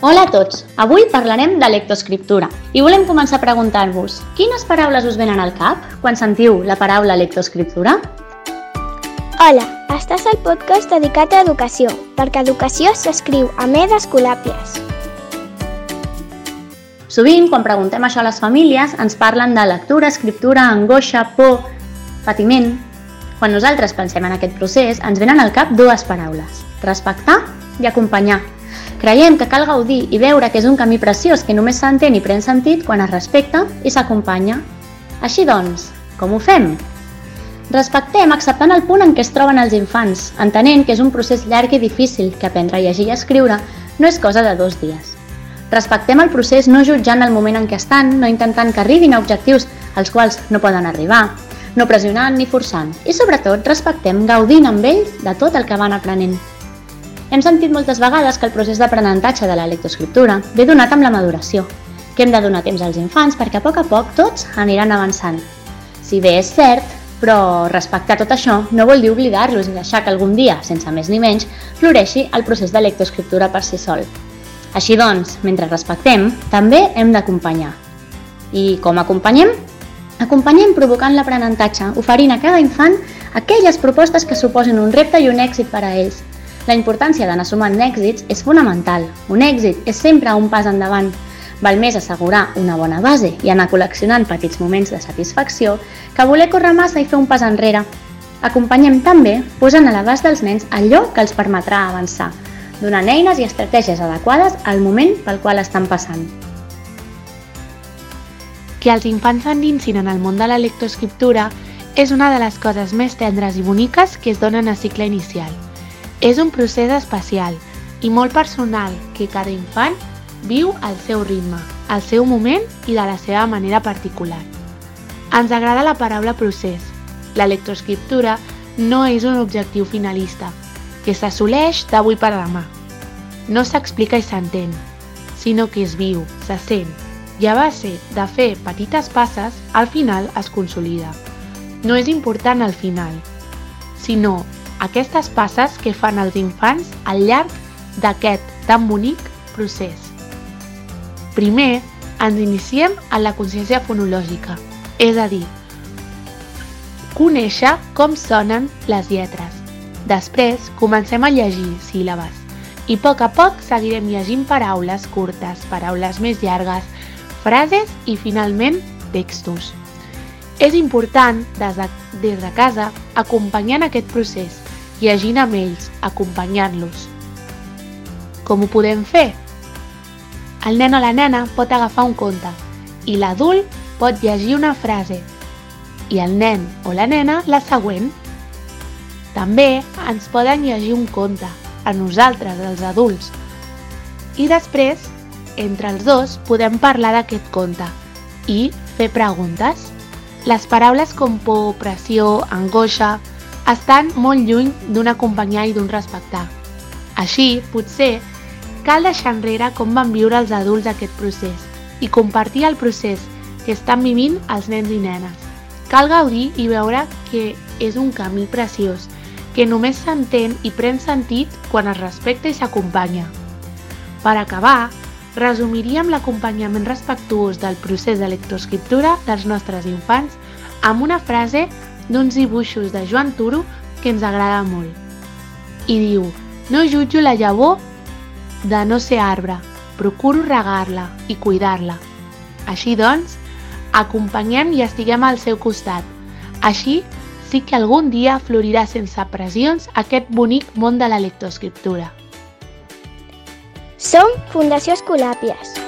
Hola a tots! Avui parlarem de lectoescriptura i volem començar preguntant-vos quines paraules us venen al cap quan sentiu la paraula lectoescriptura? Hola, estàs al podcast dedicat a educació, perquè educació s'escriu amb E d'Escolàpies. Sovint, quan preguntem això a les famílies, ens parlen de lectura, escriptura, angoixa, por, patiment. Quan nosaltres pensem en aquest procés, ens venen al cap dues paraules: respectar i acompanyar. Creiem que cal gaudir i veure que és un camí preciós que només s'entén i pren sentit quan es respecta i s'acompanya. Així doncs, com ho fem? Respectem acceptant el punt en què es troben els infants, entenent que és un procés llarg i difícil, que aprendre a llegir i escriure no és cosa de 2 dies. Respectem el procés no jutjant el moment en què estan, no intentant que arribin a objectius als quals no poden arribar, no pressionant ni forçant, i sobretot respectem gaudint amb ells de tot el que van aprenent. Hem sentit moltes vegades que el procés d'aprenentatge de la lectoescriptura ve donat amb la maduració, que hem de donar temps als infants perquè a poc tots aniran avançant. Si bé és cert, però respectar tot això no vol dir oblidar-los i deixar que algun dia, sense més ni menys, floreixi el procés de lectoescriptura per si sol. Així doncs, mentre respectem, també hem d'acompanyar. I com acompanyem? Acompanyem provocant l'aprenentatge, oferint a cada infant aquelles propostes que suposen un repte i un èxit per a ells. La importància d'anar sumant èxits és fonamental. Un èxit és sempre un pas endavant. Val més assegurar una bona base i anar col·leccionant petits moments de satisfacció que voler córrer massa i fer un pas enrere. Acompanyem també posant a l'abast dels nens allò que els permetrà avançar, donant eines i estratègies adequades al moment pel qual estan passant. Que els infants s'endinsin en el món de la lectoescriptura és una de les coses més tendres i boniques que es donen a cicle inicial. És un procés especial i molt personal que cada infant viu al seu ritme, al seu moment i de la seva manera particular. Ens agrada la paraula procés. La lectoescriptura no és un objectiu finalista, que s'assoleix d'avui per demà. No s'explica i s'entén, sinó que es viu, se sent, i a base de fer petites passes, al final es consolida. No és important el final, sinó aquestes passes que fan els infants al llarg d'aquest tan bonic procés. Primer, ens iniciem en la consciència fonològica, és a dir, conèixer com sonen les lletres. Després, comencem a llegir síl·labes i a poc seguirem llegint paraules curtes, paraules més llargues, frases i, finalment, textos. És important, des de casa, acompanyar aquest procés, llegint amb ells, acompanyant-los. Com ho podem fer? El nen o la nena pot agafar un conte i l'adult pot llegir una frase i el nen o la nena la següent. També ens poden llegir un conte, a nosaltres, els adults. I després, entre els dos, podem parlar d'aquest conte i fer preguntes. Les paraules com por, pressió, angoixa, estan molt lluny d'un acompanyar i d'un respectar. Així, potser, cal deixar enrere com van viure els adults aquest procés i compartir el procés que estan vivint els nens i nenes. Cal gaudir i veure que és un camí preciós, que només s'entén i pren sentit quan es respecta i s'acompanya. Per acabar, resumiríem l'acompanyament respectuós del procés de lectoescriptura dels nostres infants amb una frase d'uns dibuixos de Joan Turo que ens agrada molt. I diu: no jutjo la llavor de no ser arbre, procuro regar-la i cuidar-la. Així doncs, acompanyem i estiguem al seu costat. Així sí que algun dia florirà sense pressions aquest bonic món de la lectoescriptura. Som Fundació Escolàpies.